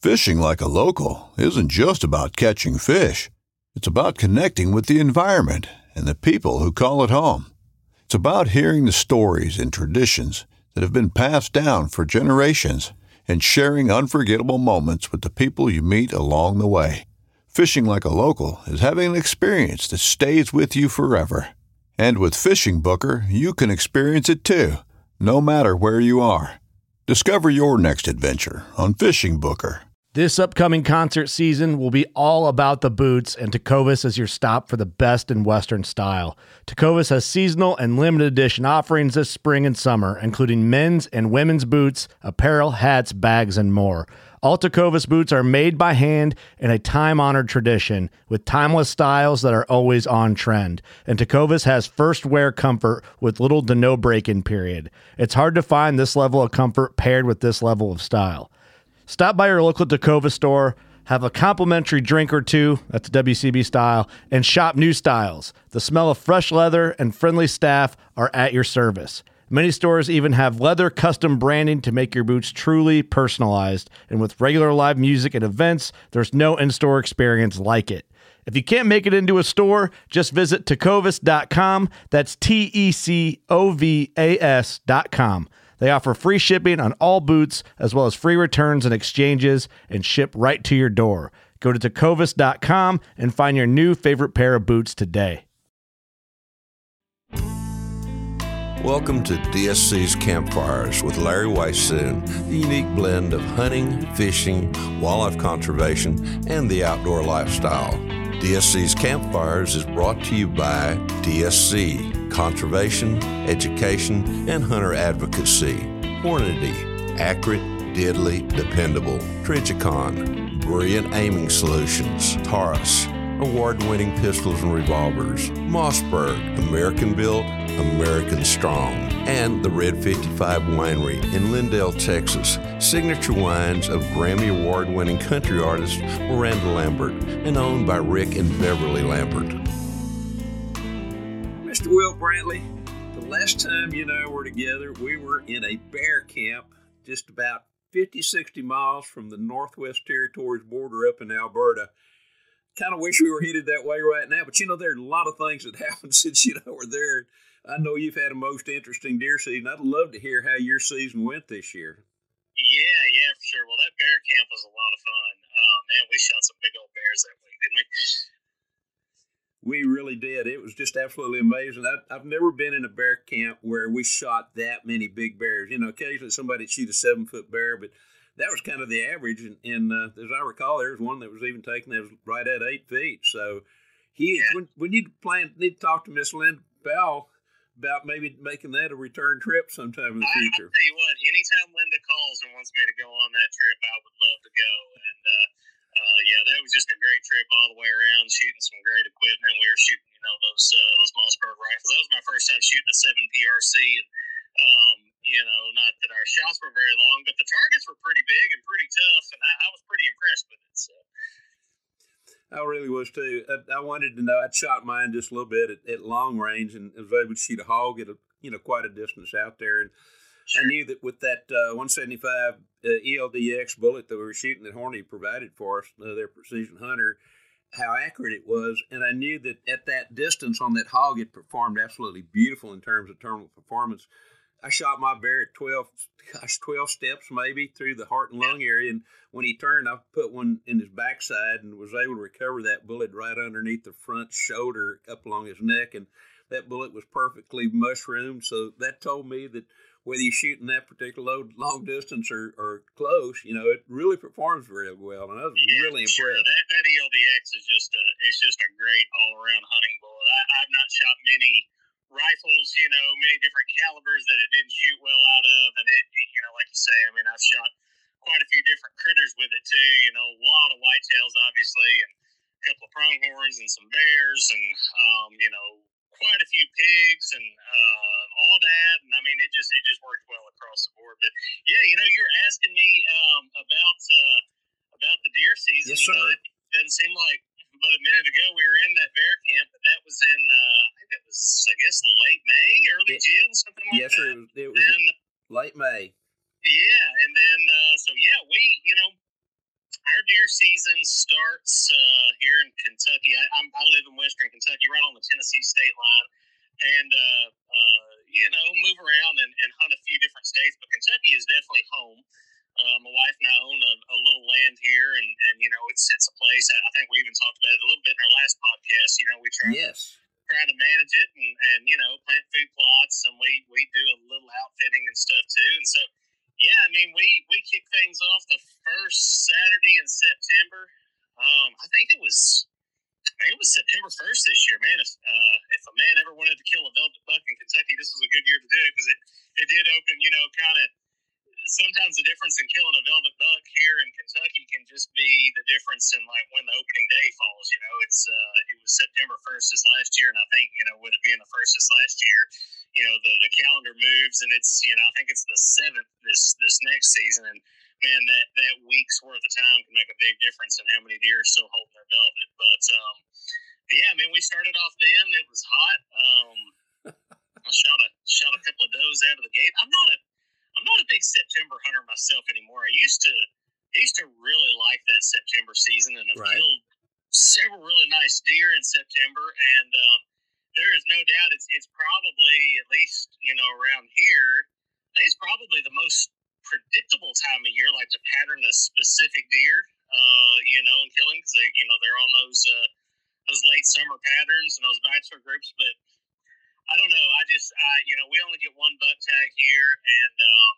Fishing like a local isn't just about catching fish. It's about connecting with the environment and the people who call it home. It's about hearing the stories and traditions that have been passed down for generations and sharing unforgettable moments with the people you meet along the way. Fishing like a local is having an experience that stays with you forever. And with Fishing Booker, you can experience it too, no matter where you are. Discover your next adventure on Fishing Booker. This upcoming concert season will be all about the boots, and Tecovas is your stop for the best in Western style. Tecovas has seasonal and limited edition offerings this spring and summer, including men's and women's boots, apparel, hats, bags, and more. All Tecovas boots are made by hand in a time-honored tradition with timeless styles that are always on trend. And Tecovas has first wear comfort with little to no break-in period. It's hard to find this level of comfort paired with this level of style. Stop by your local Tecovas store, have a complimentary drink or two, that's WCB style, and shop new styles. The smell of fresh leather and friendly staff are at your service. Many stores even have leather custom branding to make your boots truly personalized. And with regular live music and events, there's no in-store experience like it. If you can't make it into a store, just visit tecovas.com. That's TECOVAS.com. They offer free shipping on all boots, as well as free returns and exchanges, and ship right to your door. Go to tecovas.com and find your new favorite pair of boots today. Welcome to DSC's Campfires with Larry Weissoon, the unique blend of hunting, fishing, wildlife conservation, and the outdoor lifestyle. DSC's Campfires is brought to you by DSC, Conservation, Education, and Hunter Advocacy. Hornady, accurate, deadly, dependable. Trijicon, brilliant aiming solutions. Taurus, award-winning pistols and revolvers. Mossberg, American-built, American strong. And the Red 55 Winery in Lindale, Texas. Signature wines of Grammy Award-winning country artist Miranda Lambert and owned by Rick and Beverly Lambert. Mr. Will Brantley, the last time you and I were together, we were in a bear camp just about 50, 60 miles from the Northwest Territories border up in Alberta. Kind of wish we were headed that way right now, but there are a lot of things that happened since you and I were there. I know you've had a most interesting deer season. I'd love to hear how your season went this year. Yeah, for sure. Well, that bear camp was a lot of fun. Man, we shot some big old bears that week, didn't we? We really did. It was just absolutely amazing. I've never been in a bear camp where we shot that many big bears. Occasionally somebody would shoot a 7-foot bear, but that was kind of the average. And as I recall, there was one that was even taken that was right at 8 feet. So we need to talk to Miss Lynn Bell about maybe making that a return trip sometime in the future. I'll tell you what, anytime Linda calls and wants me to go on that trip, I would love to go. And that was just a great trip all the way around, shooting some great equipment. We were shooting, those Mossberg rifles. That was my first time shooting a 7 PRC, and not that our shots were very long, but the targets were pretty big and pretty tough, and I was pretty impressed with it. So. I really was too. I wanted to know. I'd shot mine just a little bit at long range, and was able to shoot a hog at quite a distance out there. And sure. I knew that with that 175 ELDX bullet that we were shooting that Hornady provided for us, their Precision Hunter, how accurate it was. And I knew that at that distance on that hog, it performed absolutely beautiful in terms of terminal performance. I shot my bear at 12 steps maybe through the heart and lung area. And when he turned, I put one in his backside and was able to recover that bullet right underneath the front shoulder up along his neck. And that bullet was perfectly mushroomed. So that told me that whether you're shooting that particular long distance or close, it really performs very well. And I was really impressed. Sure. That ELDX is just a great all-around hunting bullet. I've not shot many rifles, many different calibers that it didn't shoot well out of, and it, like you say, I've shot quite a few different critters with it too, a lot of whitetails obviously, and a couple of pronghorns and some bears, and quite a few pigs, and all that, and it just worked well across the board. But yeah, you're asking me about the deer season. Yes, sir. It doesn't seem like but a minute ago we were in that bear camp, but that was in I guess late May, early June, something like that. Yes, sir. It was late May. Yeah, and then we deer season starts here in Kentucky. I live in Western Kentucky, right on the Tennessee state line, and move around and hunt a few different states. But Kentucky is definitely home. My wife and I own a little land here, and it's a place. I think we even talked about it a little bit in our last podcast. We try to manage it and plant food plots, and we do a little outfitting and stuff too. And so, yeah, I mean, we kick things off the first Saturday in September. I think it was September 1st this year, man. If a man ever wanted to kill a velvet buck in Kentucky, this was a good year to do it, because it did open, kind of. Sometimes the difference in killing a velvet buck here in Kentucky can just be the difference in like when the opening day falls. It was September 1st this last year, and I think with it being the 1st this last year, the calendar moves, and it's I think it's the 7th this next season, and man, that week's worth of time can make a big difference in how many deer are still holding their velvet. But yeah, I mean, we started off then. It was hot. I shot a couple of does out of the gate. I'm not a big September hunter myself anymore. I used to really like that September season, and I've killed several really nice deer in September. And there is no doubt it's probably, at least around here, I think it's probably the most predictable time of year, like to pattern a specific deer, and killing, because they're on those late summer patterns and those bachelor groups, but. I don't know. We only get one buck tag here, and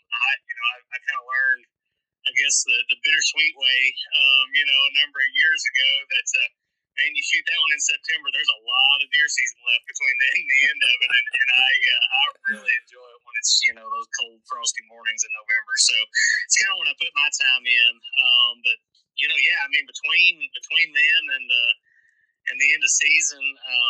I kind of learned, I guess, the bittersweet way, a number of years ago that, man, you shoot that one in September, there's a lot of deer season left between then and the end of it, and I really enjoy it when it's, those cold, frosty mornings in November. So it's kind of when I put my time in. But, yeah, I mean, between then and the end of season,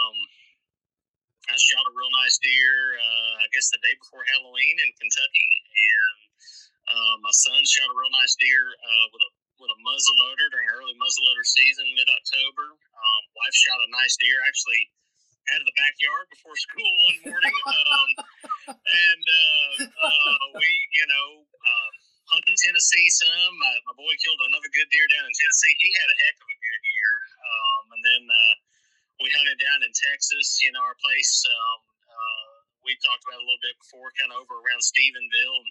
I shot a real nice deer, I guess the day before Halloween in Kentucky, and my son shot a real nice deer with a muzzleloader during early muzzleloader season, mid-October. Wife shot a nice deer actually out of the backyard before school one morning, and we hunted Tennessee some. My boy killed another good deer down in Tennessee. He had a heck of a good year, and then. We hunted down in Texas, our place. We talked about it a little bit before, kind of over around Stephenville.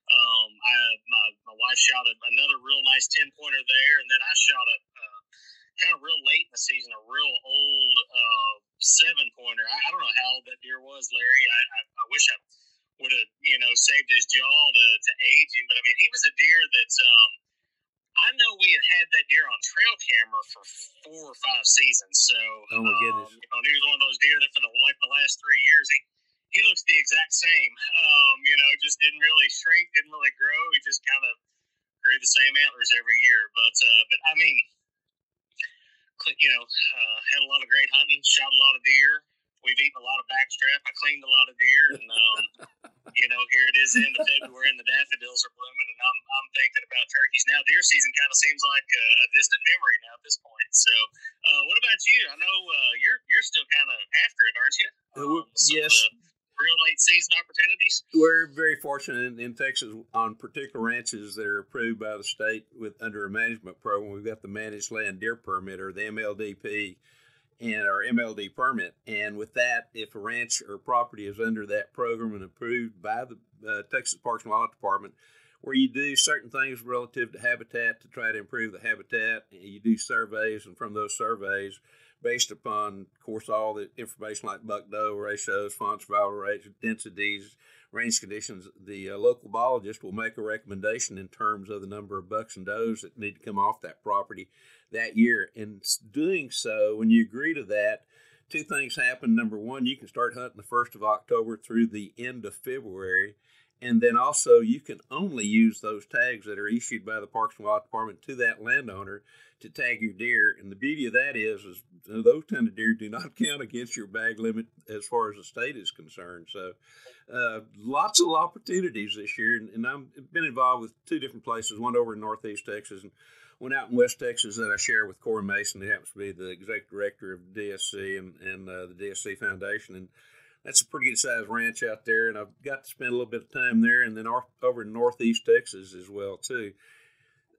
My wife shot another real nice 10-pointer there, and then I shot a kind of real late in the season, a real old 7-pointer. I don't know how old that deer was, Larry. I wish I would have, saved his jaw to age him, but I mean, he was a deer that. I know we had that deer on trail camera for 4 or 5 seasons. So, oh my goodness, he was one of those deer that for the last 3 years, he looks the exact same. Just didn't really shrink, didn't really grow. He just kind of grew the same antlers every year. But I mean, had a lot of great hunting, shot a lot of deer. We've eaten a lot of backstrap. I cleaned a lot of deer, and here it is, end of February, and the daffodils are blooming, and I'm thinking about turkeys now. Deer season kind of seems like a distant memory now at this point. So, what about you? I know you're still kind of after it, aren't you? Yes. Real late season opportunities. We're very fortunate in Texas on particular ranches that are approved by the state under a management program. We've got the Managed Land Deer Permit, or the MLDP. And our MLD permit. And with that, if a ranch or property is under that program and approved by the Texas Parks and Wildlife Department, where you do certain things relative to habitat to try to improve the habitat, you do surveys, and from those surveys, based upon, of course, all the information like buck-doe ratios, fawn survival rates, densities, range conditions, the local biologist will make a recommendation in terms of the number of bucks and does that need to come off that property that year. In doing so, when you agree to that, 2 things happen. Number one, you can start hunting the 1st of October through the end of February. And then also you can only use those tags that are issued by the Parks and Wildlife Department to that landowner to tag your deer. And the beauty of that is those kind of deer do not count against your bag limit as far as the state is concerned. So lots of opportunities this year. And I've been involved with 2 different places, one over in Northeast Texas and one out in West Texas that I share with Corey Mason, who happens to be the executive director of DSC and the DSC Foundation. And that's a pretty good sized ranch out there. And I've got to spend a little bit of time there, and then over in Northeast Texas as well, too.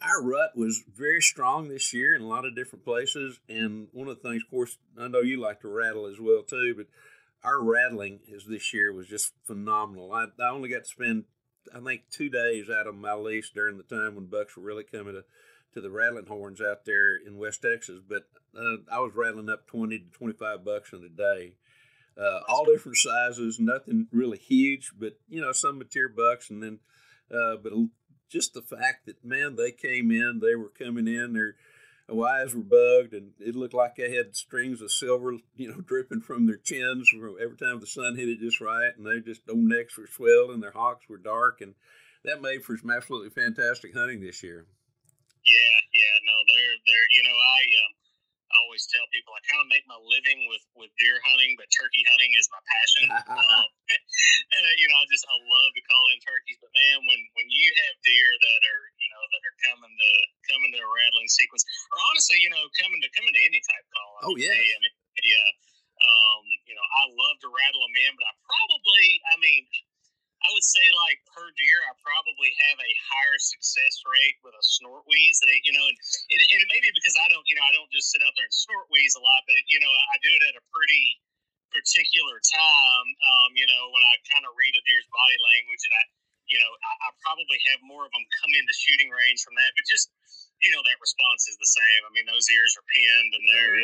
Our rut was very strong this year in a lot of different places. And one of the things, of course, I know you like to rattle as well too, but our rattling this year was just phenomenal. I only got to spend, I think, 2 days out of my lease during the time when bucks were really coming to the rattling horns out there in West Texas. But I was rattling up 20 to 25 bucks in a day. All different sizes, nothing really huge, but some mature bucks, and then but just the fact that, man, they were coming in, their eyes were bugged, and it looked like they had strings of silver, dripping from their chins every time the sun hit it just right, and their necks were swelled and their hocks were dark, and that made for some absolutely fantastic hunting this year. Yeah, no, they're I always tell people I kind of make my living with deer hunting, but turkey hunting is my passion. And I love to call in turkeys. But man, when you have deer that are coming to a rattling sequence, or honestly, coming to any type call. Oh yeah. I love to rattle them in, but I would say, like, per deer, I probably have a higher success rate with a snort wheeze. And it may be because I don't just sit out there and snort wheeze a lot, but, I do it at a pretty particular time, when I kind of read a deer's body language, and I probably have more of them come into shooting range from that, but just, that response is the same. I mean, those ears are pinned, and they're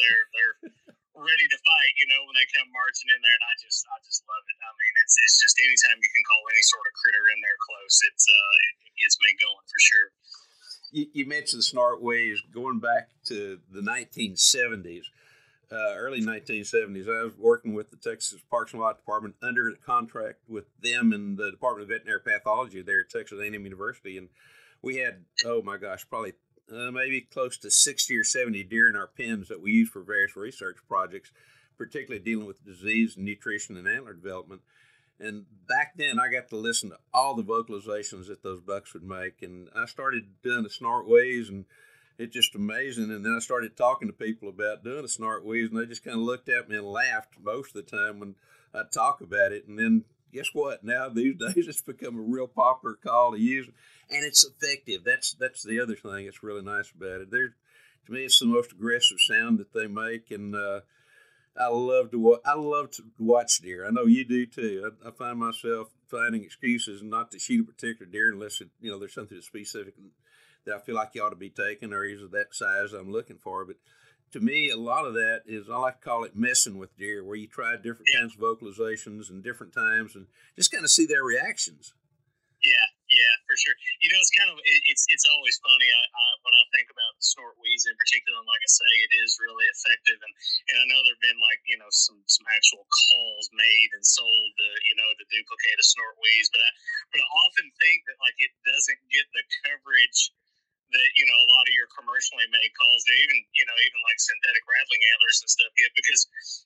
ready to fight, when they come marching in there, and I just love it. I mean, it's just anytime you can call any sort of critter in there close, it gets me going for sure. You mentioned the snort wheeze going back to the 1970s, early 1970s. I was working with the Texas Parks and Wildlife Department under a contract with them and the Department of Veterinary Pathology there at Texas A&M University, and we had, oh my gosh, probably maybe close to 60 or 70 deer in our pens that we use for various research projects, particularly dealing with disease, nutrition, and antler development. And back then, I got to listen to all the vocalizations that those bucks would make. And I started doing the snort wheeze, and it's just amazing. And then I started talking to people about doing a snort wheeze, and they just kind of looked at me and laughed most of the time when I talk about it. And then guess what? Now these days, it's become a real popular call to use, and it's effective. That's the other thing that's really nice about it. To me, it's the most aggressive sound that they make, and I love to watch deer. I know you do too. I find myself finding excuses not to shoot a particular deer unless there's something specific that I feel like you ought to be taking, or is that size I'm looking for. But to me, a lot of that is, I like to call it messing with deer, where you try different kinds of vocalizations and different times and just kind of see their reactions. Yeah, for sure. It's kind of, it's always funny when I think about the snort wheeze in particular, and like I say, it is really effective. And I know there have been some actual calls made and sold to duplicate a snort wheeze, but I often think that it doesn't get the coverage that a lot of your commercially made calls do, even like synthetic rattling antlers and stuff get, because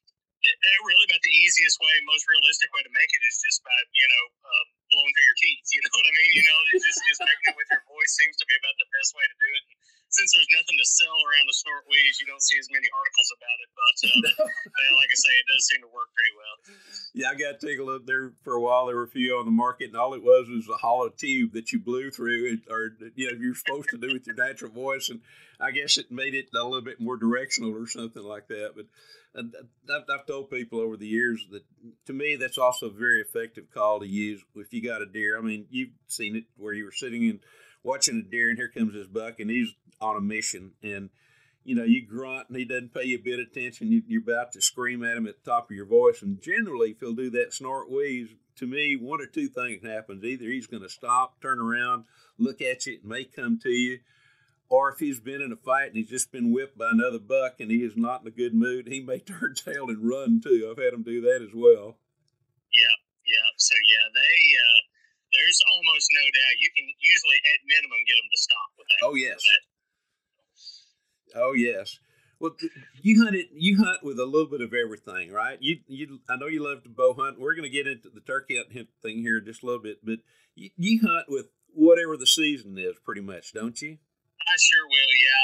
really about the easiest way, most realistic way to make it is just by blowing through your teeth. You know what I mean? Just making it with your voice seems to be about the best way to do it. And since there's nothing to sell around the snort wheeze, you don't see as many articles about it. But like I say, it does seem to work pretty well. Yeah, I got to take a look there for a while. There were a few on the market, and all it was a hollow tube that you blew through, or you're supposed to do with your natural voice. And I guess it made it a little bit more directional or something like that. But I've told people over the years that, to me, that's also a very effective call to use if you got a deer. I mean, you've seen it where you were sitting and watching a deer, and here comes this buck, and he's on a mission, and you grunt, and he doesn't pay you a bit of attention. You're about to scream at him at the top of your voice, and generally, if he'll do that snort wheeze, to me, one or two things happens. Either he's going to stop, turn around, look at you, and may come to you, or if he's been in a fight and he's just been whipped by another buck and he is not in a good mood, he may turn tail and run too. I've had him do that as well. Yeah. So there's almost no doubt you can usually at minimum get them to stop with that. Oh yes. Oh yes. Well, you hunt with a little bit of everything, right? I know you love to bow hunt. We're going to get into the turkey hunting thing here in just a little bit, but you hunt with whatever the season is, pretty much, don't you? I sure will. Yeah,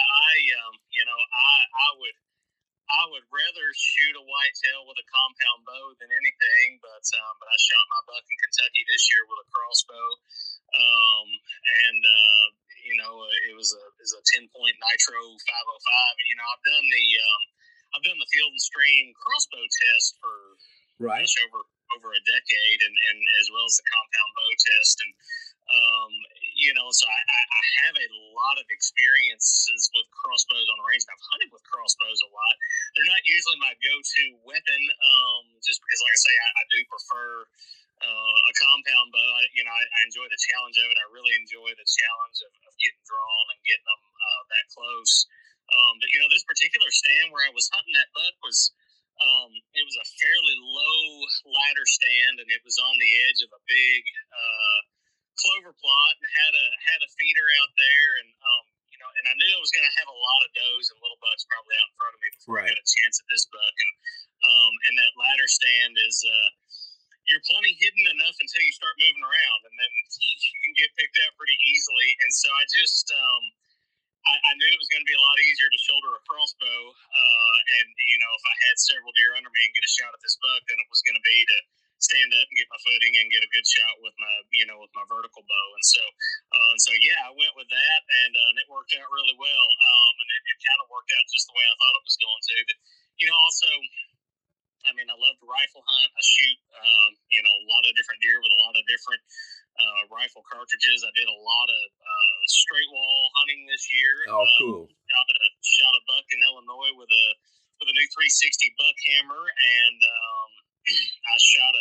I would rather shoot a whitetail with a compound bow than anything, but I shot my buck in Kentucky this year with a crossbow, and it was a 10-point nitro 505, and I've done the Field and Stream crossbow test for gosh, over a decade, and as well as the compound bow test, and so I have a lot of experiences with crossbows on the range, and I've hunted with crossbows a lot. They're not usually my go-to weapon, just because, like I say, I do prefer a compound bow. I enjoy the challenge of it. I really enjoy the challenge of getting drawn and getting them that close. But this particular stand where I was hunting that buck was, it was a fairly low ladder stand, and it was on the edge of a big clover plot, and had a feeder out there, and and I knew I was going to have a lot of does and little bucks probably out in front of me before I got a chance at this buck, and that ladder stand is you're plenty hidden enough until you start moving around, and then you can get picked out pretty easily. And so I just I knew it was going to be a lot easier to shoulder a crossbow, and if I had several deer under me and get a shot at this buck, then it was going to be to stand up and get my footing and get a good shot with my vertical bow. And so yeah, I went with that, and it worked out really well. And it kind of worked out just the way I thought it was going to. But also, I mean, I love to rifle hunt. I shoot a lot of different deer with a lot of different rifle cartridges. I did a lot of straight wall hunting this year. Oh, cool! Shot a buck in Illinois with a new 360 buck hammer, and I shot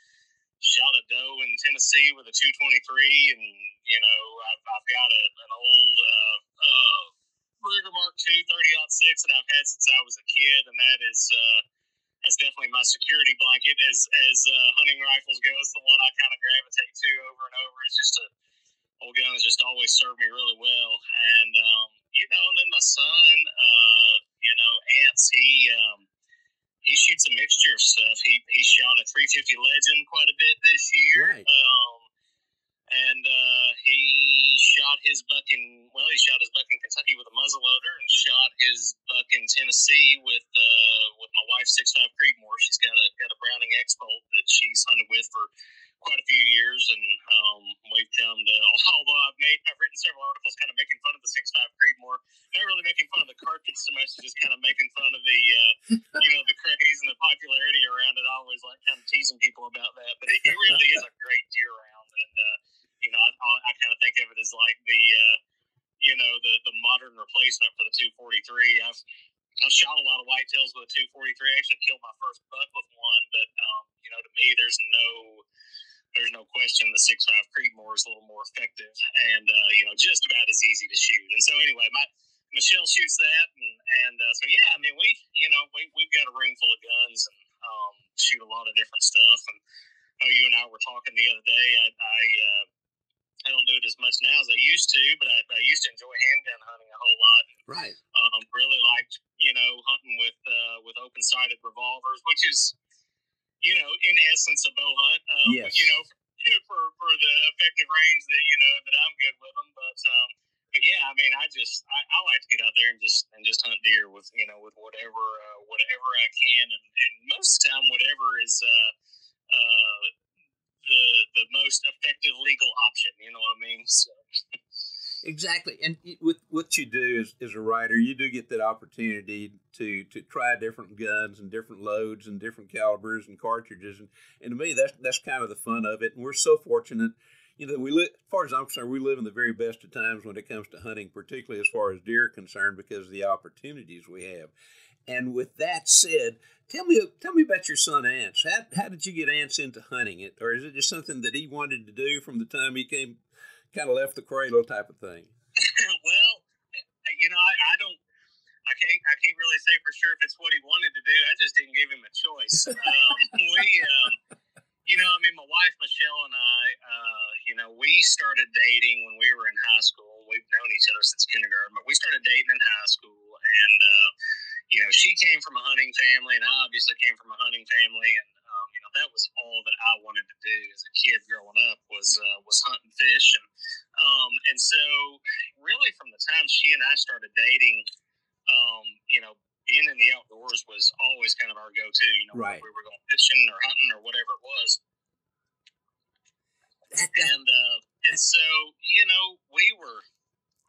a doe in Tennessee with a 223, and I've got an old Ruger Mark II 30-06 that I've had since I was a kid, and that's definitely my security blanket as hunting rifles go. It's the one I kind of gravitate to over and over. It's just old gun has just always served me really well, and and then my son, Ants, he shoots a mixture of stuff. He shot a 350 Legend quite a bit this year. Right. And he shot his buck in Kentucky with a muzzleloader, and shot his buck in Tennessee with my wife's 6.5 Creedmoor. She's got a Browning X-Bolt that she's hunted with for quite a few years, and we've come to. Although I've written several articles kind of making fun of the 6.5 Creedmoor, not really making fun of the cartridge so much, just kind of making fun of the the craze and the popularity around it. I always like kind of teasing people about that, but it really is a great deer round, and I kind of think of it as like the modern replacement for the 243. I've shot a lot of whitetails with a 243. I actually killed my first buck with one, but to me, there's no question the 6.5 Creedmoor is a little more effective, and just about as easy to shoot. And so anyway, Michelle shoots that, and so yeah, I mean we've got a room full of guns, and shoot a lot of different stuff. And I know you and I were talking the other day. I don't do it as much now as I used to, but I used to enjoy handgun hunting a whole lot. Right. Really liked hunting with open sighted revolvers, which is in essence a bow hunt. Yes. For the effective range that I'm good with them, but yeah, I mean I like to get out there and just hunt deer with with whatever I can, and most of the time whatever is the most effective legal option. You know what I mean? So. Exactly. And with what you do as a writer, you do get that opportunity to try different guns and different loads and different calibers and cartridges. And to me, that's kind of the fun of it. And we're so fortunate, as far as I'm concerned, we live in the very best of times when it comes to hunting, particularly as far as deer are concerned, because of the opportunities we have. And with that said, tell me about your son Ants. How did you get Ants into hunting it, or is it just something that he wanted to do from the time he kind of left the cradle type of thing? Well, I can't really say for sure if it's what he wanted to do. I just didn't give him a choice. My wife Michelle and I, we started dating when we were in high school. We've known each other since kindergarten, but we started dating in high school, and she came from a hunting family, and I obviously came from a hunting family, and that was all that I wanted to do as a kid growing up was hunt and fish, and so really from the time she and I started dating, being in the outdoors was always kind of our go-to. Right. We were going fishing or hunting or whatever it was, and so we were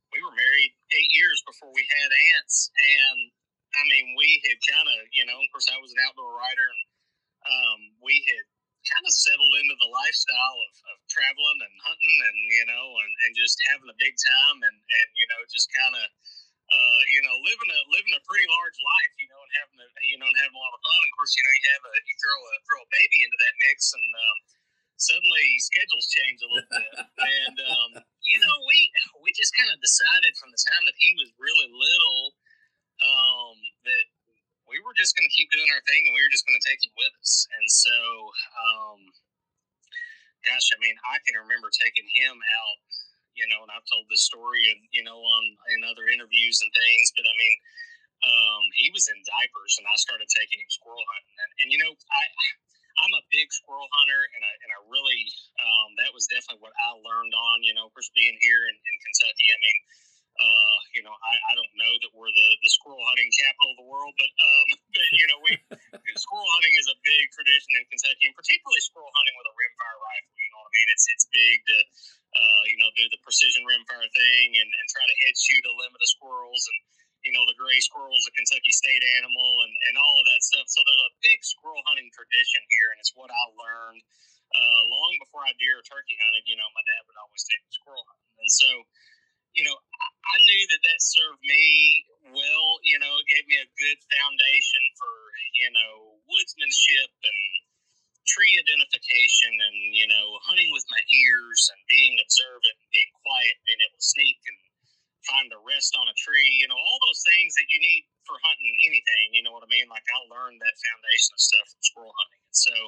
we were married 8 years before we had Ants, and I mean, we had kind of, of course, I was an outdoor writer, and we had kind of settled into the lifestyle of traveling and hunting, and just having a big time, and just kind of living a pretty large life, and having a lot of fun. Of course, you throw a baby into that mix, and suddenly schedules change a little bit. And we just kind of decided from the time that he was really little that we were just going to keep doing our thing, and we were just going to take him with us. And so, gosh, I mean, I can remember taking him out. And I've told this story, in other interviews and things. But I mean, he was in diapers, and I started taking him squirrel hunting. And I'm a big squirrel hunter, and I really that was definitely what I learned on. Of course, being here in Kentucky. I mean, I don't know that we're the squirrel hunting capital of the world, but squirrel hunting is a big tradition in Kentucky, and particularly squirrel hunting with a rimfire rifle. You know what I mean? It's big to do the precision rimfire thing and try to head shoot a limit of squirrels, and the gray squirrel is a Kentucky state animal, and all of that stuff. So there's a big squirrel hunting tradition here, and it's what I learned long before I deer or turkey hunted. My dad would always take me squirrel hunting, and so I knew that served me well. It gave me a good foundation for woodsmanship and tree identification, and hunting with my ears, and being observant, and being quiet, and being able to sneak and find a rest on a tree. All those things that you need for hunting anything. You know what I mean? Like, I learned that foundation of stuff from squirrel hunting, and so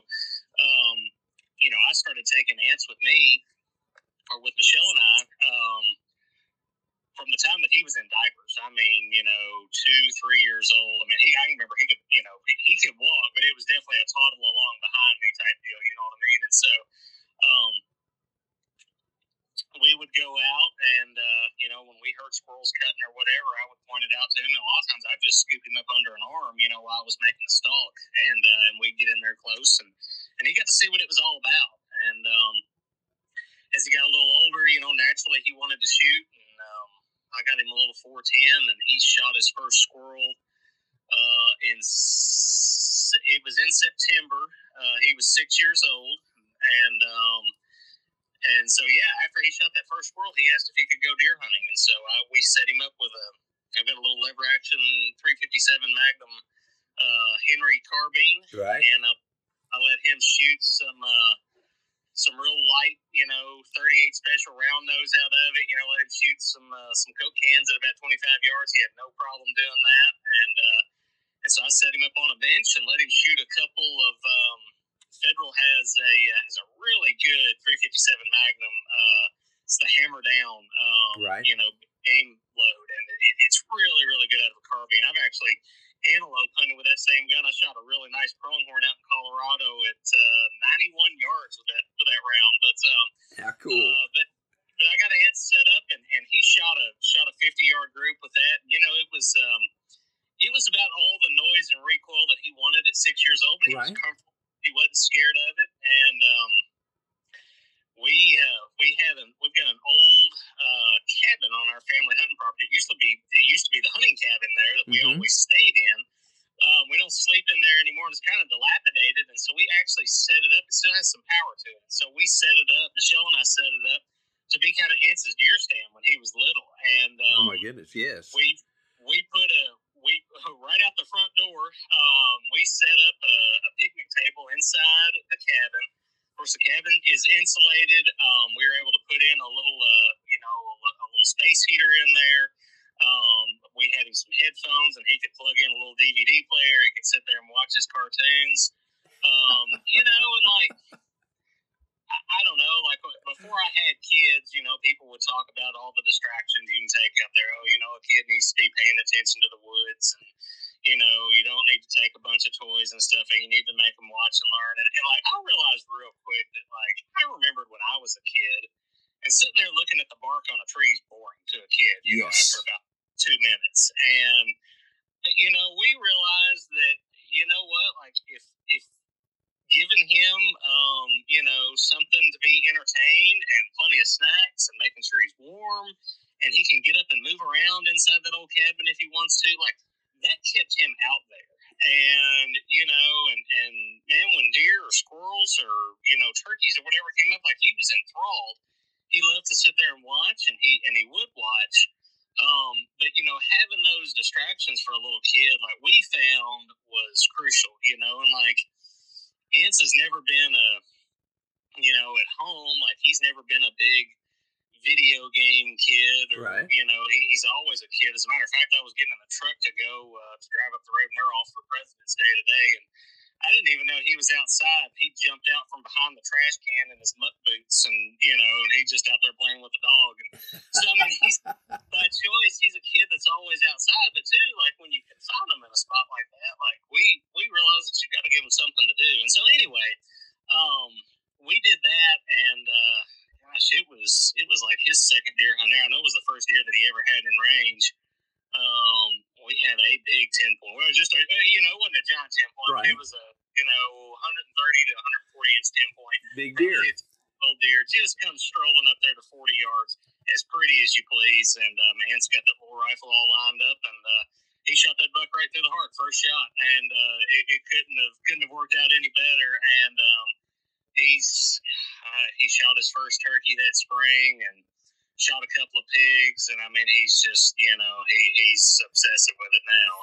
I started taking Ants with me, or with Michelle and I, from the time that he was in diapers. I mean, 2-3 years old. I mean, I can remember he could, he could walk, but it was definitely a toddle along behind me type deal. You know what I mean? And so, we would go out, and when we heard squirrels cutting or whatever, I would point it out to him. And a lot of times I'd just scoop him up under an arm, while I was making the stalk, and we'd get in there close, and he got to see what it was all about. And as he got a little older, naturally he wanted to shoot, and I got him a little 410, and he shot his first squirrel it was in September. He was 6 years old, and so after he shot that first squirrel, he asked if he could go deer hunting, and so we set him up with I've got a little lever action 357 Magnum Henry carbine, right? And I let him shoot some real light, 38 special round nose out of it. Let him shoot some Coke cans at about 25 yards. He had no problem doing that, and so I set him up on a bench and let him shoot a couple of. Federal has a really good 357 Magnum. It's the hammer down, right? Aim load, and it's really, really good out of a carbine. I've actually antelope hunted with that same gun. I shot a really nice pronghorn out in Colorado at 91 yards with that round. But how cool! But I got Ants set up, and he shot a 50-yard group with that. It was about all the noise and recoil that he wanted at 6 years old, but he was comfortable. He wasn't scared of it, and we've got an old cabin on our family hunting property. It used to be the hunting cabin there that we always stayed in. We don't sleep in there anymore, and it's kind of dilapidated, and so we actually set it up. It still has some power to it, so we set it up. Michelle and I set it up to be kind of Ants's deer stand when he was little, and oh my goodness, yes, we put right out the front door. We set up a picnic table inside the cabin. Of course, the cabin is insulated. We were able to put in a little space heater in there. We had him some headphones, and he could plug in a little DVD player. He could sit there and watch his cartoons. And like, I don't know, like before I had kids, people would talk about all the distractions you can take out there. Oh, a kid needs to be paying attention to the woods, and you don't need to take a bunch of toys and stuff, and you need to make them watch and learn. And like, I realized real quick that, like, I remembered when I was a kid, and sitting there looking at the bark on a tree is boring to a kid, after about 2 minutes. And we realized that, like, if giving him something to be entertained, and plenty of snacks, and making sure he's warm, and he can get up and around inside that old cabin if he wants to. Like, that kept him out there. And, and man, when deer or squirrels or, turkeys or whatever came up, like, he was enthralled. He loved to sit there and watch, and he would watch. But, having those distractions for a little kid, like we found, was crucial, and like, Ants has never been at home, like, he's never been a big video game kid, or, right. He's always a kid. As a matter of fact, I was getting in the truck to go to drive up the road, and they're off for President's Day today, and I didn't even know he was outside. He jumped out from behind the trash can in his muck boots, and he's just out there playing with the dog. And so, I mean, he's, by choice, he's a kid that's always outside. But too, like, when you confine him in a spot like that, like, we realize that you got to give him something to do. And so, anyway, we did that, and gosh, it was like his second deer hunt. I know it was the first deer that he ever had in range. We had a big 10-point. Well, just it wasn't a giant 10-point, right. but it was a 130 to 140 inch 10-point. Big deer. Old deer just comes strolling up there to 40 yards, as pretty as you please. And Ant's got that little rifle all lined up, and he shot that buck right through the heart, first shot, and it couldn't have worked out any better. And he shot his first turkey that spring, and shot a couple of pigs, and I mean, he's just, he's obsessive with it now.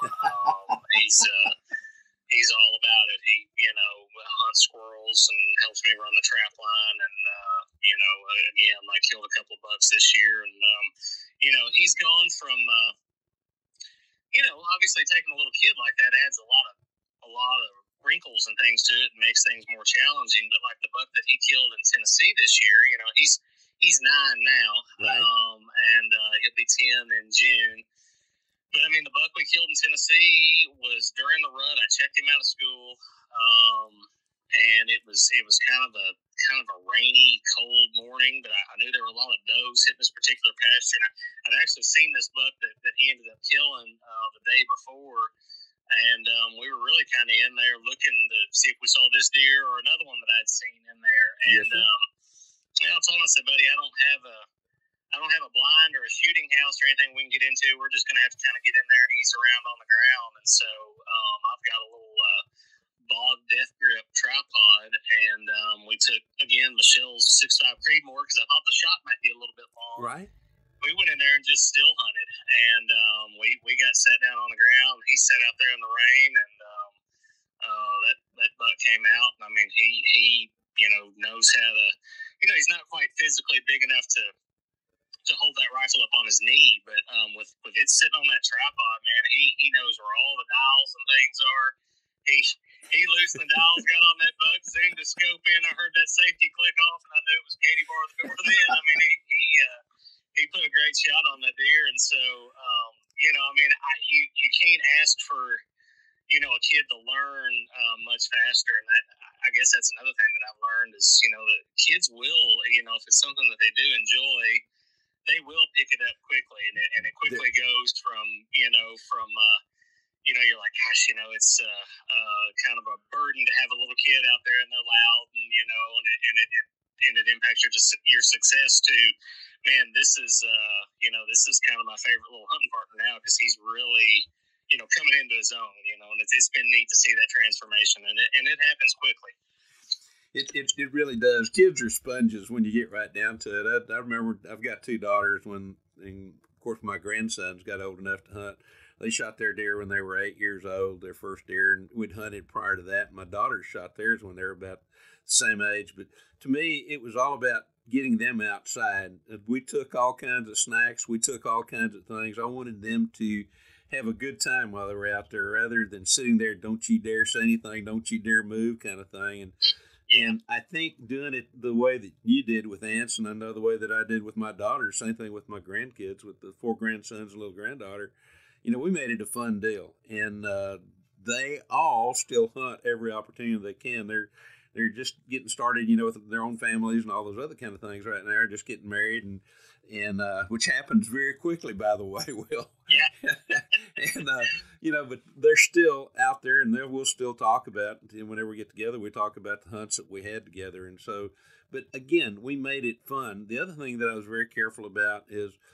He's all about it. He, hunts squirrels and helps me run the trap line, and again, like, killed a couple of bucks this year, and he's gone from obviously taking a little kid like that adds a lot of wrinkles and things to it, and makes things more challenging. But like the buck that he killed in Tennessee this year, he's 9 now, right. And he'll be 10 in June. But I mean, the buck we killed in Tennessee was during the rut. I checked him out of school, and it was kind of a rainy, cold morning. But I knew there were a lot of does hitting this particular pasture, and I'd actually seen this buck that he ended up killing the day before. And we were really kind of in there looking to see if we saw this deer or another one that I'd seen in there. And I told him, I said, buddy, I don't have a blind or a shooting house or anything we can get into. We're just going to have to kind of get in there and ease around on the ground. And so I've got a little Bog Death Grip tripod, and we took, again, Michelle's 6.5 Creedmoor, because I thought the shot might be a little bit long. Right. We went in there and just still hunted, and we got set down on the ground. He sat out there in the rain, and that buck came out. And I mean, he knows how to, he's not quite physically big enough to hold that rifle up on his knee, but with it sitting on that tripod, man, he knows where all the dials and things are. He loosened the dials, got on that buck, zoomed the scope in. I heard that safety click off, and I knew it was Katie Bar the door then. I mean, he put a great shot on that deer. And so, I mean, you can't ask for, a kid to learn much faster. And I guess that's another thing that I've learned is, that kids will, if it's something that they do enjoy, they will pick it up quickly. And it quickly goes from, you're like, gosh, it's kind of a burden to have a little kid out there, and they're loud, and it impacts your success to, man, this is kind of my favorite little hunting partner now, because he's really, coming into his own, and it's been neat to see that transformation, and it happens quickly. It really does. Kids are sponges when you get right down to it. I remember I've got 2 daughters and of course my grandsons got old enough to hunt. They shot their deer when they were 8 years old, their first deer, and we'd hunted prior to that. My daughters shot theirs when they were about the same age. But to me, it was all about getting them outside. We took all kinds of snacks. We took all kinds of things. I wanted them to have a good time while they were out there, rather than sitting there, don't you dare say anything, don't you dare move kind of thing. And I think doing it the way that you did with Ants, and I know the way that I did with my daughters, same thing with my grandkids, with the 4 grandsons and a little granddaughter, we made it a fun deal. And they all still hunt every opportunity they can. They're just getting started, with their own families and all those other kind of things right now, just getting married, and which happens very quickly, by the way, Will. Yeah. And, but they're still out there, and we'll still talk about, and whenever we get together, we talk about the hunts that we had together. And so, but again, we made it fun. The other thing that I was very careful about is,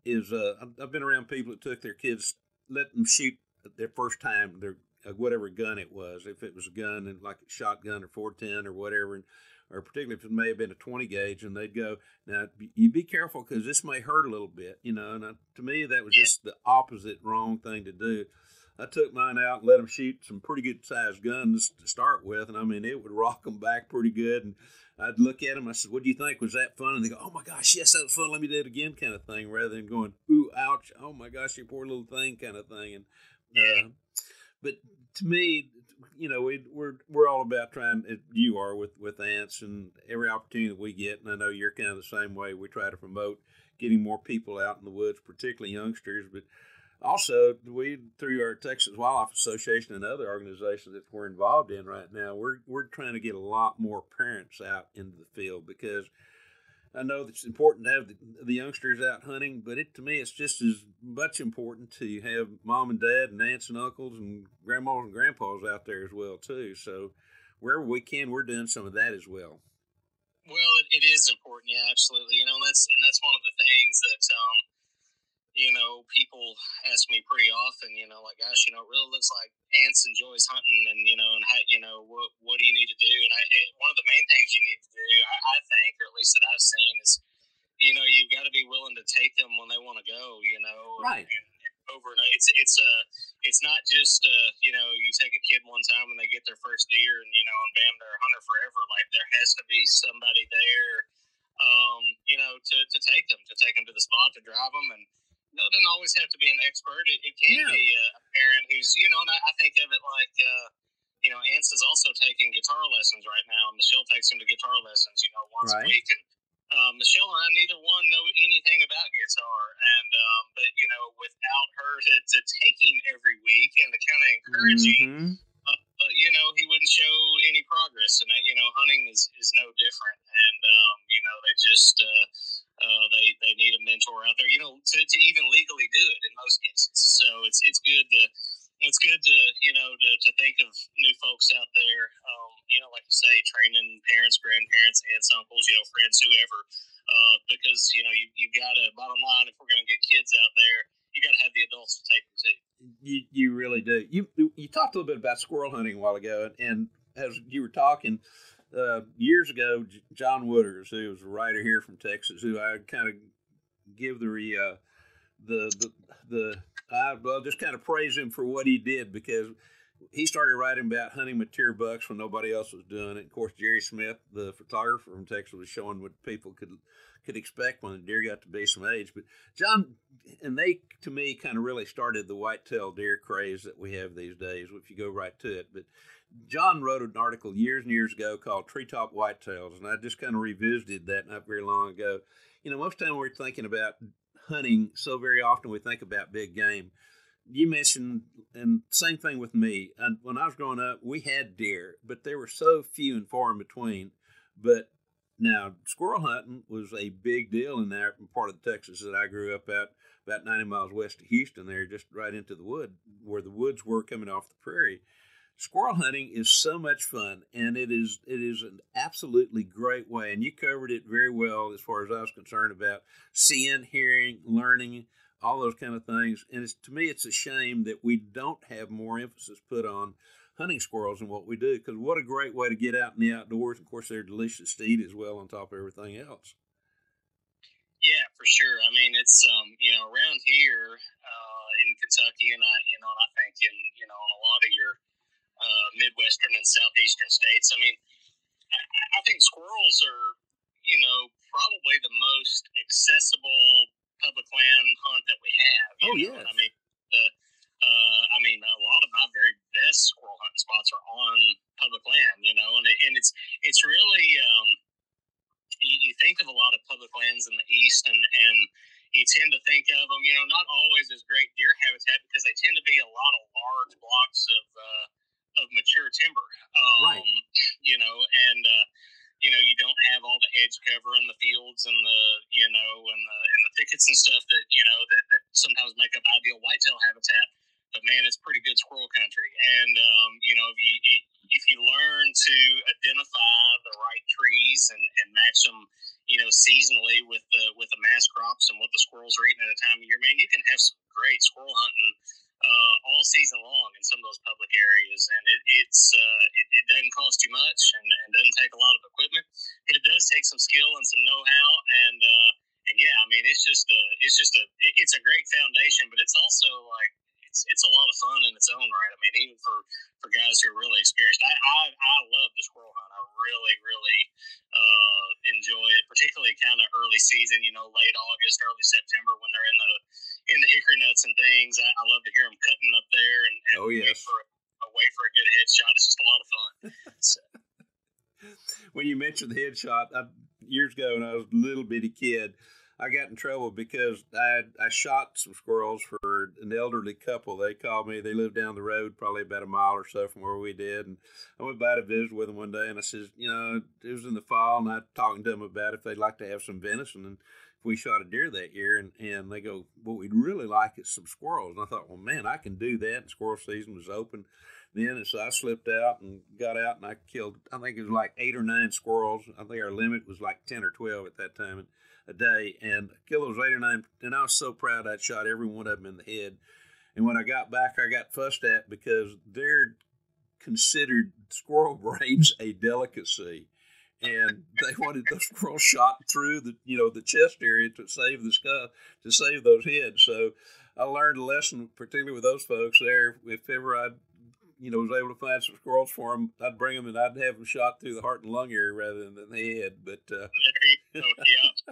is I've been around people that took their kids, let them shoot their first time their whatever gun it was, if it was a gun and like a shotgun or 410 or whatever, or particularly if it may have been a 20 gauge, and they'd go, now you be careful because this may hurt a little bit, you know. And to me, that was just the opposite wrong thing to do. I took mine out and let them shoot some pretty good sized guns to start with, and I mean it would rock them back pretty good. And I'd look at them, I said, "What do you think? Was that fun?" And they go, "Oh my gosh, yes, that was fun. Let me do it again," kind of thing, rather than going, "Ooh, ouch! Oh my gosh, you poor little thing," kind of thing. And but to me, you know, we're all about trying. You are with Ants, and every opportunity that we get, and I know you're kind of the same way. We try to promote getting more people out in the woods, particularly youngsters, but also we, through our Texas Wildlife Association and other organizations that we're involved in right now, we're trying to get a lot more parents out into the field, because I know that it's important to have the youngsters out hunting, but to me, it's just as much important to have mom and dad and aunts and uncles and grandmas and grandpas out there as well too. So wherever we can, we're doing some of that as well. Well, it is important, yeah, absolutely. You know, that's one of the things that you know, people ask me pretty often. You know, like, gosh, you know, it really looks like Ants enjoys hunting, and you know, and how, you know, what do you need to do? And one of the main things you need to do, I think, or at least that I've seen, is, you know, you've got to be willing to take them when they want to go. You know, right? And over and it's not just you know, you take a kid one time and they get their first deer, and you know, and bam, they're a hunter forever. Like, there has to be somebody there, you know, to take them to the spot, to drive them. And no, it doesn't always have to be an expert. It can be a parent who's, you know, and I think of it like, you know, Ants is also taking guitar lessons right now. Michelle takes him to guitar lessons, you know, once a week. And Michelle and I, neither one know anything about guitar. And, but, you know, without her to taking every week and to kind of encouraging, you know, he wouldn't show any progress. And, you know, hunting is no different. And, you know, they just, they need a mentor out there, you know, to even legally do it in most cases. So it's good to you know, to think of new folks out there, you know, like you say, training parents, grandparents, aunts, uncles, you know, friends, whoever, because, you know, you've got to, bottom line, if we're going to get kids out there, you got to have the adults to take them too. You really do. You talked a little bit about squirrel hunting a while ago, and as you were talking, years ago, John Wooders, who was a writer here from Texas, who I kind of give well, just kind of praise him for what he did, because he started writing about hunting mature bucks when nobody else was doing it. Of course, Jerry Smith, the photographer from Texas, was showing what people could expect when the deer got to be some age. But John, and they, to me, kind of really started the whitetail deer craze that we have these days, if you go right to it. But John wrote an article years and years ago called Treetop Whitetails, and I just kind of revisited that not very long ago. You know, most of the time we're thinking about hunting, so very often we think about big game. You mentioned, and same thing with me. When I was growing up, we had deer, but they were so few and far in between. But now, squirrel hunting was a big deal in that part of Texas that I grew up at, about 90 miles west of Houston there, just right into the wood, where the woods were coming off the prairie. Squirrel hunting is so much fun, and it is an absolutely great way, and you covered it very well as far as I was concerned about seeing, hearing, learning, all those kind of things. And to me, it's a shame that we don't have more emphasis put on hunting squirrels than what we do, because what a great way to get out in the outdoors. Of course, they're delicious to eat as well on top of everything else. Yeah, for sure. I mean, it's you know, around here in Kentucky, and I think in, you know, in a lot of your Midwestern and Southeastern states, I mean, I think squirrels are, you know, probably the most accessible public land hunt that we have. Yeah. I mean, a lot of my very best squirrel hunting spots are on public land, you know, and it's really, you think of a lot of public lands in the East, and you tend to think of them, you know, not always as great deer habitat, because they tend to be a lot of large blocks of mature timber, you know, and you know, you don't have all the edge cover in the fields and the, you know, and the thickets and stuff that, you know, that sometimes make up ideal whitetail habitat. But man, it's pretty good squirrel country. And you know, if you learn to identify the right trees and match them, seasonally with the mass crops and what the squirrels are eating at a time of year, man, you can have some great squirrel hunting all season long in some of those public areas, and it doesn't cost too much and doesn't take a lot of equipment, but it does take some skill and some know-how, and yeah, I mean, it's a great foundation, but it's also like it's a lot of fun in its own right. I mean, even for guys who are really experienced, I love the squirrel hunt. I really enjoy it, particularly kind of early season. Late August, early September when they're in the hickory nuts and things. I love to hear them cutting up there and oh yes, wait for a good headshot. It's just a lot of fun. So. When you mentioned the headshot, years ago when I was a little bitty kid, I got in trouble because I shot some squirrels for an elderly couple. They called me. They lived down the road, probably about a mile or so from where we did. And I went by to visit with them one day, and I says, it was in the fall, and I was talking to them about if they'd like to have some venison. And we shot a deer that year, and they go, what we'd really like is some squirrels. And I thought, well, man, I can do that. And squirrel season was open then, and so I slipped out and got out, and I killed, I think it was like 8 or 9 squirrels. I think our limit was like 10 or 12 at that time a day, and killed those 8 or 9, and I was so proud I'd shot every one of them in the head. And when I got back, I got fussed at because they're considered squirrel brains a delicacy, and they wanted those squirrels shot through the chest area to save the skull, to save those heads. So I learned a lesson, particularly with those folks there. If ever I was able to find some squirrels for them, I'd bring them and I'd have them shot through the heart and lung area rather than the head. But there you go. Yeah.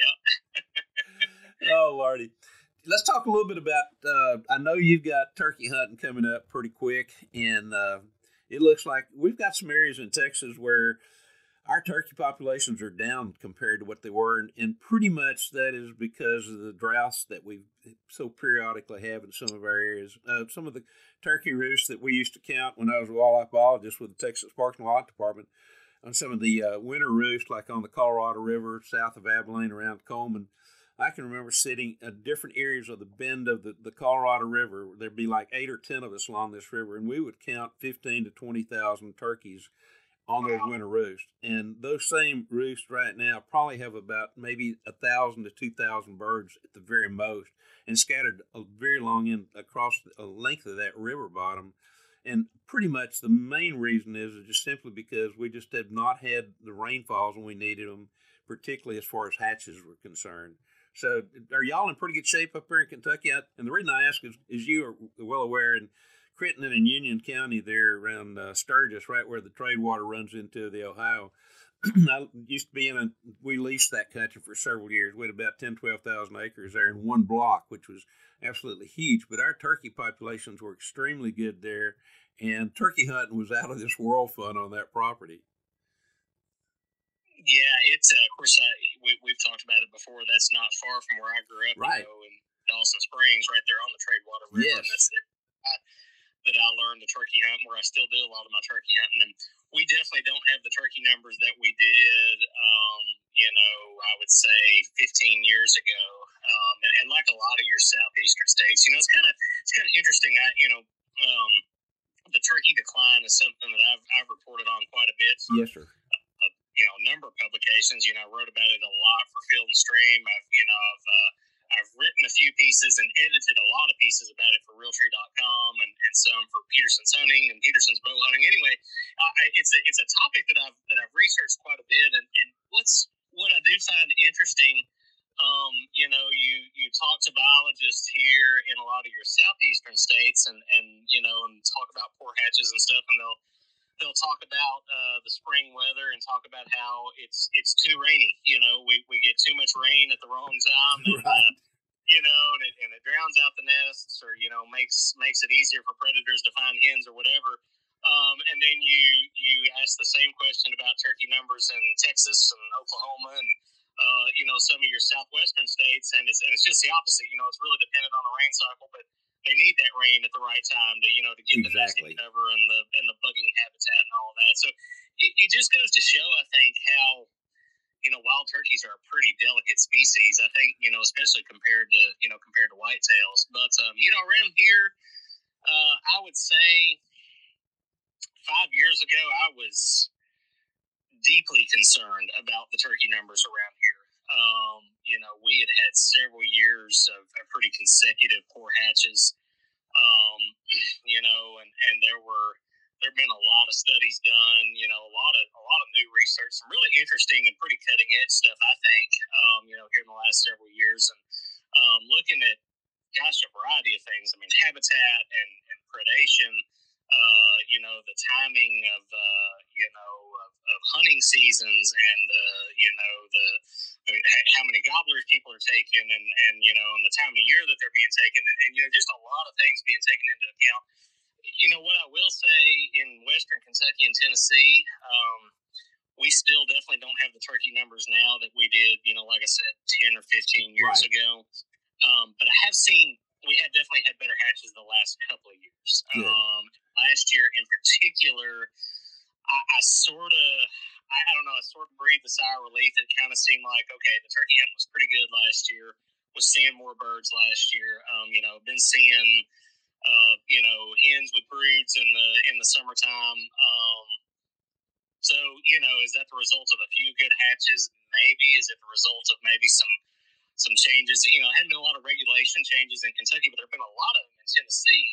Oh, Lordy. Let's talk a little bit about, I know you've got turkey hunting coming up pretty quick, and it looks like we've got some areas in Texas where our turkey populations are down compared to what they were, and pretty much that is because of the droughts that we so periodically have in some of our areas. Some of the turkey roosts that we used to count when I was a wildlife biologist with the Texas Parks and Wildlife Department, on some of the winter roosts, like on the Colorado River, south of Abilene, around Coleman, I can remember sitting at different areas of the bend of the Colorado River. There'd be like 8 or 10 of us along this river, and we would count 15 to 20,000 turkeys on those winter roosts. And those same roosts right now probably have about maybe 1,000 to 2,000 birds at the very most, and scattered very long across the length of that river bottom. And pretty much the main reason is just simply because we just have not had the rainfalls when we needed them, particularly as far as hatches were concerned. So are y'all in pretty good shape up here in Kentucky? And the reason I ask is you are well aware, in Crittenden and Union County there around Sturgis, right where the trade water runs into the Ohio. I used to be we leased that country for several years. We had about 10,000, 12,000 acres there in one block, which was absolutely huge. But our turkey populations were extremely good there, and turkey hunting was out of this world fun on that property. Yeah, it's of course we've talked about it before. That's not far from where I grew up, right? In Dawson Springs, right there on the Tradewater River. Yes. And that's that I learned the turkey hunt, where I still do a lot of my turkey hunting. And we definitely don't have the turkey numbers that we did, I would say 15 years ago. And like a lot of your southeastern states, it's kind of interesting. The turkey decline is something that I've reported on quite a bit. Yes, sir. A number of publications. I wrote about it a lot for Field and Stream. I've written a few pieces and edited a lot of pieces about it for Realtree.com and some for Peterson's Hunting and Peterson's Bow Hunting. Anyway, it's a topic that I've researched quite a bit. And what I do find interesting, you talk to biologists here in a lot of your southeastern states, and talk about poor hatches and stuff, and they'll talk about the spring weather and talk about how it's too rainy. We get too much rain at the wrong time, and, right. And it drowns out the nests, or makes it easier for predators to find hens or whatever. And then you ask the same question about turkey numbers in Texas and Oklahoma and some of your southwestern states, and it's just the opposite. It's really dependent on the rain cycle, but they need that rain at the right time to get the nesting cover and the bugging habitat and all of that. So it just goes to show, I think, how wild turkeys are a pretty delicate species. I think especially compared to whitetails. But around here, I would say 5 years ago, I was deeply concerned about the turkey numbers around here. We had several years of pretty consecutive poor hatches. And there've been a lot of studies done. A lot of new research, some really interesting and pretty cutting edge stuff, I think. Here in the last several years, and looking at a variety of things. I mean, habitat and predation. The timing of hunting seasons, and how many gobblers people are taking, and the time of year that they're being taken, and just a lot of things being taken into account. What I will say, in Western Kentucky and Tennessee, we still definitely don't have the turkey numbers now that we did, like I said, 10 or 15 years ago. But I have seen, we have definitely had better hatches the last couple of years. Last year in particular, I sort of breathed a sigh of relief. It kind of seemed like, okay, the turkey hunt was pretty good last year. Was seeing more birds last year. Been seeing, hens with broods in the summertime. So, is that the result of a few good hatches? Maybe. Is it the result of maybe some changes? There hadn't been a lot of regulation changes in Kentucky, but there have been a lot of them in Tennessee.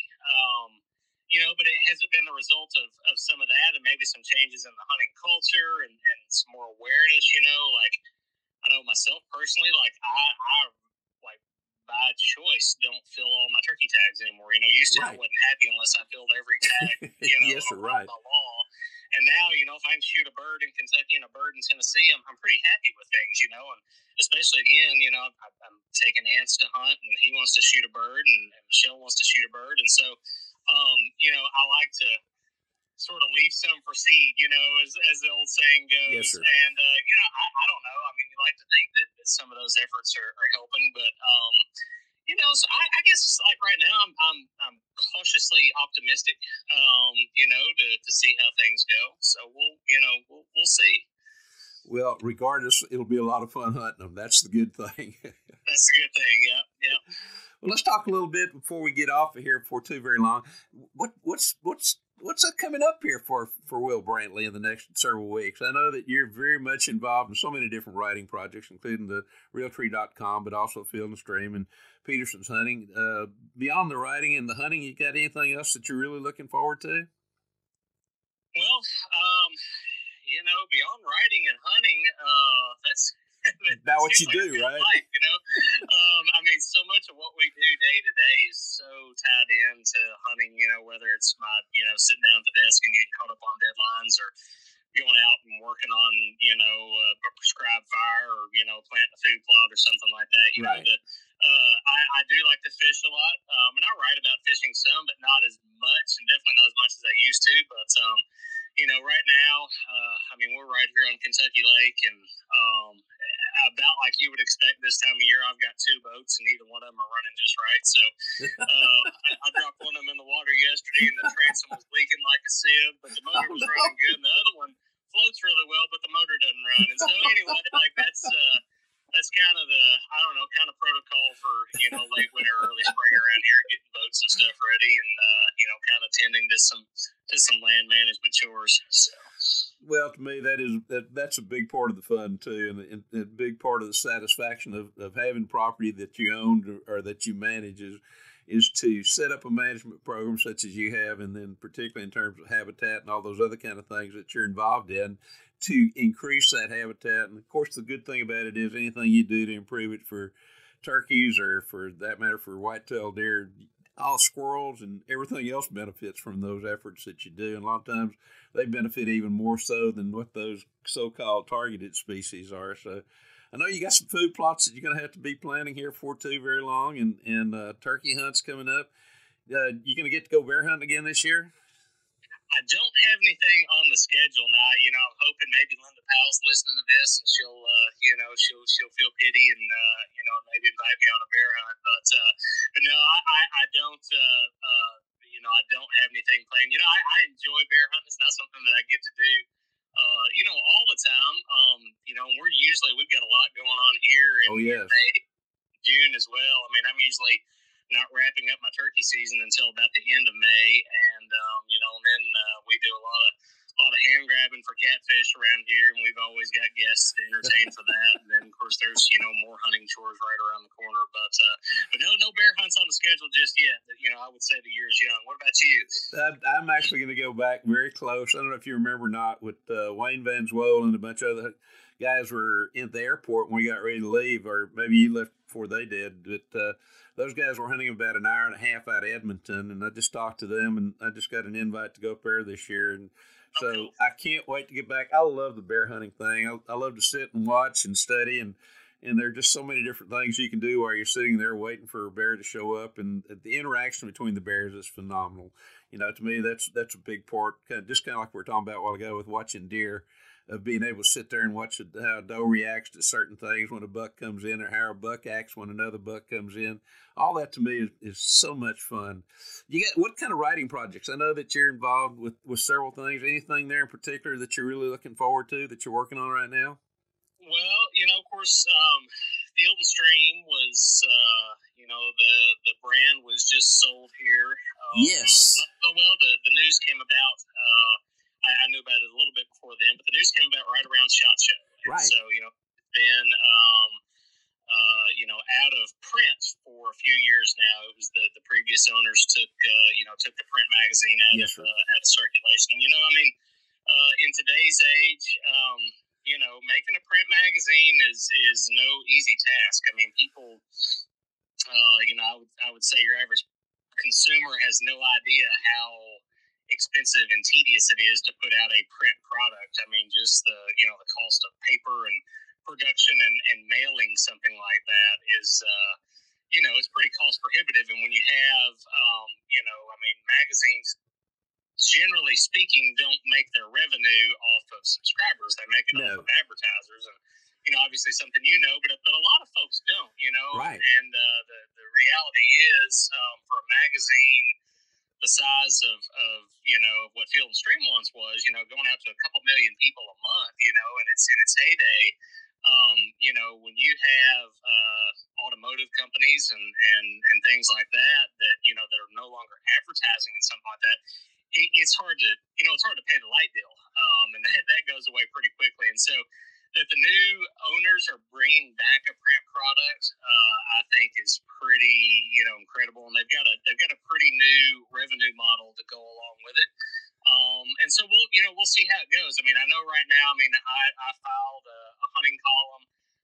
But it hasn't been the result of some of that, and maybe some changes in the hunting culture and some more awareness. Like, I know myself personally, like I by choice don't fill all my turkey tags anymore. Used to I wasn't happy unless I filled every tag. Yes, right. By law. And now, if I can shoot a bird in Kentucky and a bird in Tennessee, I'm pretty happy with things. And especially again, I'm taking Ants to hunt, and he wants to shoot a bird, and Michelle wants to shoot a bird, and so, I like to sort of leave some for seed, as the old saying goes. Yes, sir. And I don't know. I mean, you like to think that some of those efforts are helping, but so I guess like right now I'm cautiously optimistic, to see how things go. So we'll see. Well, regardless, it'll be a lot of fun hunting them. That's the good thing. That's the good thing. Yeah. Well, let's talk a little bit before we get off of here before too very long. What's coming up here for Will Brantley in the next several weeks? I know that you're very much involved in so many different writing projects, including the Realtree.com, but also Field and Stream and Peterson's Hunting. Beyond the writing and the hunting, you got anything else that you're really looking forward to? Well, beyond writing and hunting, that's about what you do, right? Life, I mean, so much of what we do day to day is so tied into hunting, whether it's my, sitting down at the desk and getting caught up on deadlines, or going out and working on, a prescribed fire, or, planting a food plot or something like that. Right. I do like to fish a lot, and I write about fishing some, but not as much, and definitely not as much as I used to. But right now, we're right here on Kentucky Lake, and about like you would expect this time of year, I've got two boats, and neither one of them are running just right. So I dropped one of them in the water yesterday, and the transom was leaking like a sieve, but the motor was running good, and the other one floats really well, but the motor doesn't run. And so anyway, like that's kind of the, I don't know, kind of protocol for, late winter, early spring around here, getting boats and stuff ready, and, kind of tending to some land management chores. So. Well, to me, that's a big part of the fun too, and a big part of the satisfaction of having property that you own or that you manage is to set up a management program such as you have, and then particularly in terms of habitat and all those other kind of things that you're involved in, to increase that habitat. And of course, the good thing about it is anything you do to improve it for turkeys, or for that matter for white-tailed deer, all squirrels and everything else benefits from those efforts that you do. And a lot of times they benefit even more so than what those so-called targeted species are. So I know you got some food plots that you're going to have to be planning here for too very long, and turkey hunts coming up. You going to get to go bear hunting again this year? I don't have anything on the schedule now. I'm hoping maybe Linda Powell's listening to this, and she'll feel pity and maybe invite me on a bear hunt. But no, I don't. I don't have anything planned. I enjoy bear hunting. It's not something that I get to do, all the time. We've got a lot going on here in May, June as well. I mean, I'm usually not wrapping up my turkey season until about the end of May, and then we do a lot of hand grabbing for catfish fish around here, and we've always got guests to entertain for that. And then, of course, there's more hunting chores right around the corner. But no bear hunts on the schedule just yet. I would say the year is young. What about you? I'm actually going to go back very close. I don't know if you remember or not, with Wayne Van Zwolle and a bunch of other guys were in the airport when we got ready to leave, or maybe you left before they did. But those guys were hunting about an hour and a half out of Edmonton, and I just talked to them, and I just got an invite to go up there this year. And so I can't wait to get back. I love the bear hunting thing. I love to sit and watch and study, and there are just so many different things you can do while you're sitting there waiting for a bear to show up. And the interaction between the bears is phenomenal. To me, that's a big part, kind of like we were talking about a while ago with watching deer, of being able to sit there and watch how a doe reacts to certain things when a buck comes in, or how a buck acts when another buck comes in. All that to me is so much fun. What kind of writing projects? I know that you're involved with several things. Anything there in particular that you're really looking forward to, that you're working on right now? Well, of course, Field and Stream was, the brand was just sold here. Yes. Well, the news came about. I knew about it a little bit before then, but the news came about right around SHOT Show. Right. So, then, out of print for a few years now. It was the previous owners took the print magazine out of circulation. And, in today's age, making a print magazine is no easy task. I mean, people, I would say your average consumer has no idea how expensive and tedious it is to put out a print product. I mean, just the cost of paper and production and mailing something like that is, it's pretty cost prohibitive. And when you have, magazines, generally speaking, don't make their revenue off of subscribers. They make it off of advertisers. And, obviously something but a lot of folks don't, Right. And the reality is, for a magazine the size of what Field and Stream once was, going out to a couple million people a month, and it's in its heyday. When you have automotive companies and things like that that are no longer advertising and something like that, it's hard to pay the light bill, and that goes away pretty quickly. And so that the new owners are bringing back a print product, I think is pretty incredible, and they've got a pretty new revenue model to go along with it. And so we'll see how it goes. I mean, I know right now. I mean, I filed a hunting column,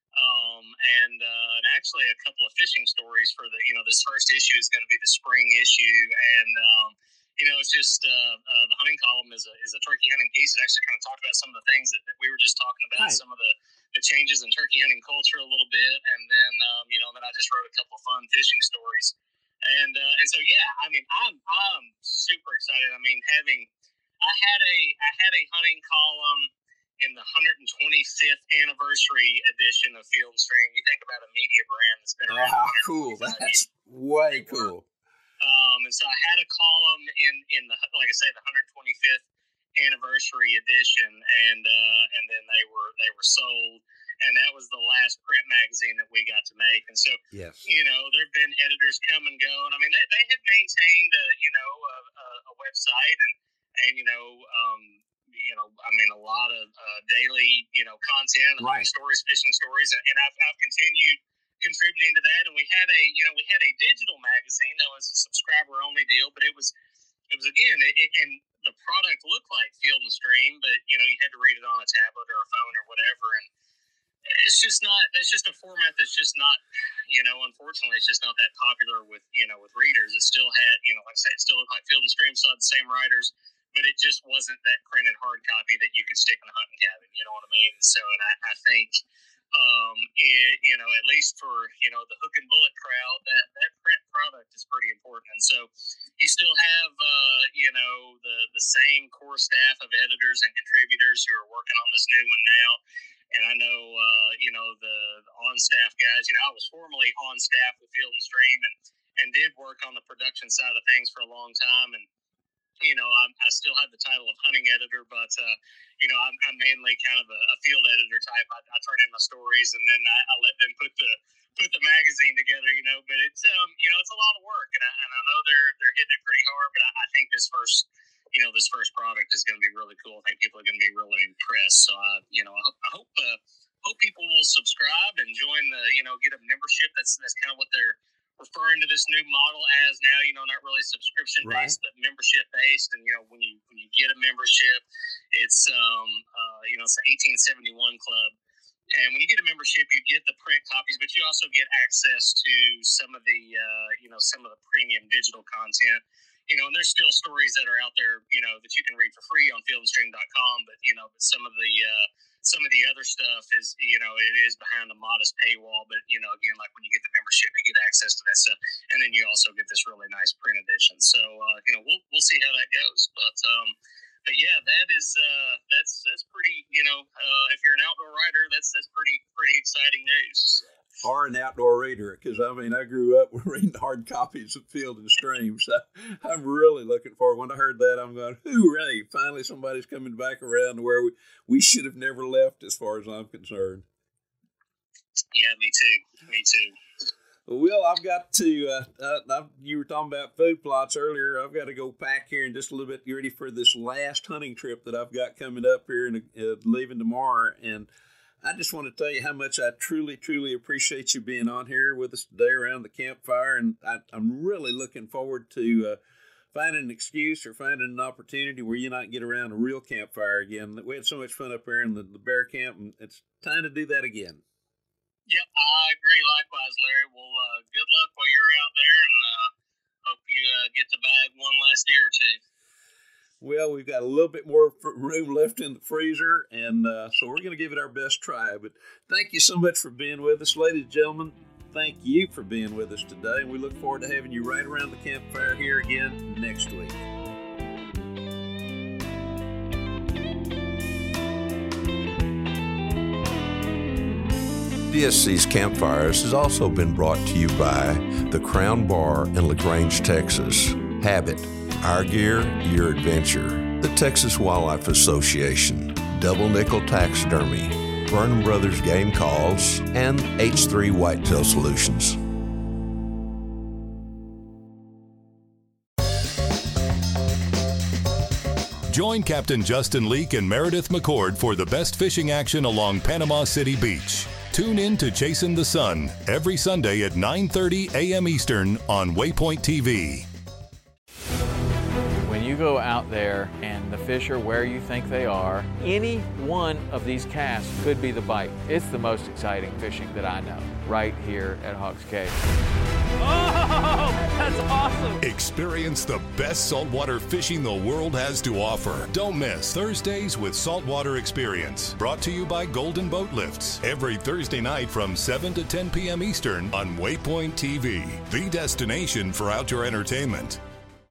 and actually a couple of fishing stories for this first issue is going to be the spring issue, and it's just the hunting column is a turkey hunting piece. It actually kind of talked about some of the things that we were just talking about, right. Some of the changes in turkey hunting culture a little bit, and then then I just wrote a couple of fun fishing stories, and so I mean I'm super excited. I mean, I had a hunting column in the 125th anniversary edition of Field and Stream. You think about a media brand that's been around. Wow, cool! That's way cool. And so I had a column in the, like I say, the 125th anniversary edition, and then they were sold, and that was the last print magazine that we got to make. And so, yes, there've been editors come and go, and I mean they have maintained a website and I mean a lot of daily content, right. Stories, fishing stories, and I've continued contributing to that. And we had a digital magazine that was a subscriber only deal, but it was again, and the product looked like Field and Stream, but you had to read it on a tablet or a phone or whatever, and it's just not. That's just a format that's just not. Unfortunately, it's just not that popular with readers. It still had, like I said, it still looked like Field and Stream, still had the same writers, but it just wasn't that printed hard copy that you could stick in a hunting cabin. You know what I mean? So, and I think, at least for the hook and bullet crowd, that print product is pretty important. And so, you still have the same core staff of editors and contributors who are working on this new one now. And I know, the on-staff guys, I was formerly on staff with Field and Stream and did work on the production side of things for a long time. And, I still have the title of hunting editor, but, I'm mainly kind of a field editor type. I turn in my stories and then I let them put the magazine together, but it's, it's a lot of work, and I know they're hitting it pretty hard, but I think this first product is going to be really cool. I think people are going to be really impressed. So, I hope people will subscribe and join get a membership. That's kind of what they're referring to this new model as now. Not really subscription based, but membership based. And when you get a membership, it's it's the 1871 club. And when you get a membership, you get the print copies, but you also get access to some of the premium digital content. And there's still stories that are out there, that you can read for free on fieldandstream.com. But some of the other stuff is, it is behind a modest paywall. But again, like when you get the membership, you get access to that stuff, and then you also get this really nice print edition. So we'll see how that goes. But yeah, that's pretty. If you're an outdoor rider, that's pretty exciting news. Or an outdoor reader, because I grew up reading hard copies of Field and Stream, so I'm really looking forward. When I heard that, I'm going, hooray! Finally, somebody's coming back around to where we should have never left, as far as I'm concerned. Yeah, me too. Well, I've got to. You were talking about food plots earlier. I've got to go pack here in just a little bit. You ready for this last hunting trip that I've got coming up here and leaving tomorrow? And I just want to tell you how much I truly, truly appreciate you being on here with us today around the campfire. And I'm really looking forward to finding an excuse or finding an opportunity where you not get around a real campfire again. We had so much fun up there in the bear camp, and it's time to do that again. Yep, I agree. Likewise, Larry. Well, good luck while you're out there, and hope you get to bag one last deer or two. Well, we've got a little bit more room left in the freezer, and so we're going to give it our best try. But thank you so much for being with us, ladies and gentlemen. Thank you for being with us today, and we look forward to having you right around the campfire here again next week. DSC's Campfires has also been brought to you by the Crown Bar in LaGrange, Texas, Habit, Our Gear, Your Adventure, the Texas Wildlife Association, Double Nickel Taxidermy, Vernon Brothers Game Calls, and H3 Whitetail Solutions. Join Captain Justin Leake and Meredith McCord for the best fishing action along Panama City Beach. Tune in to Chasing the Sun every Sunday at 9:30 a.m. Eastern on Waypoint TV. When you go out there and the fish are where you think they are, any one of these casts could be the bite. It's the most exciting fishing that I know, right here at Hawks Cave. Oh, that's awesome! Experience the best saltwater fishing the world has to offer. Don't miss Thursdays with Saltwater Experience, brought to you by Golden Boat Lifts, every Thursday night from 7 to 10 p.m. Eastern on Waypoint TV, the destination for outdoor entertainment.